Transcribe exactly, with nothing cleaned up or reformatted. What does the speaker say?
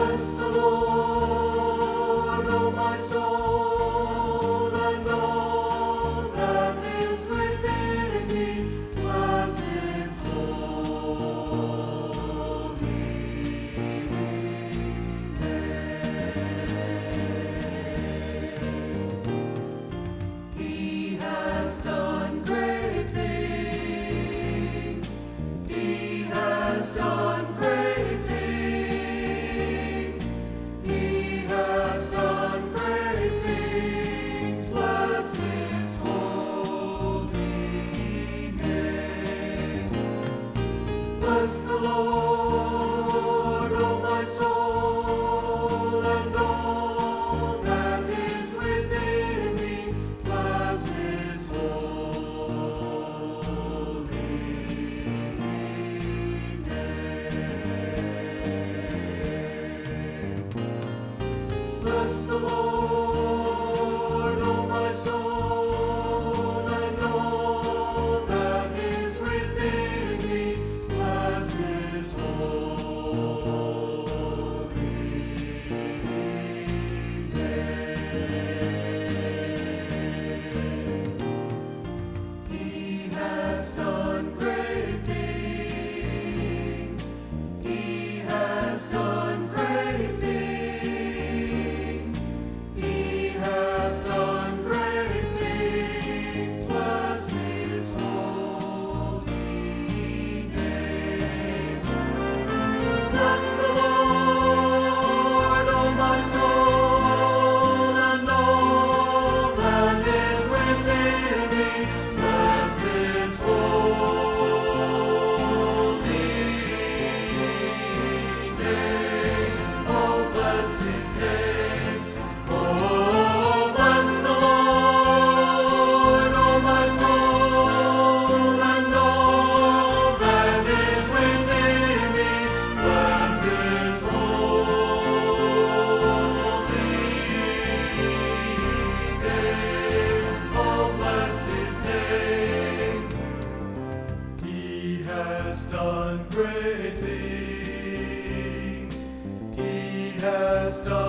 Bless the Lord, O my soul, and all that is within me. Bless His holy name. He has done great things. He has done great things. He has done great things. Bless His holy name. Bless the Lord, O my soul, and all that is within me. Bless His holy name. Bless the Lord, O my soul, and all that is within me. Bless His holy name. He has done great things. He has done great things. He has done great things. Bless His holy name. Bless the Lord, O my soul, and all that is within me. Bless His holy name. Oh, bless His name. Oh, bless the Lord, O my soul, and all that is within me. Bless His holy name. Oh, bless His name. He has done great things. He has done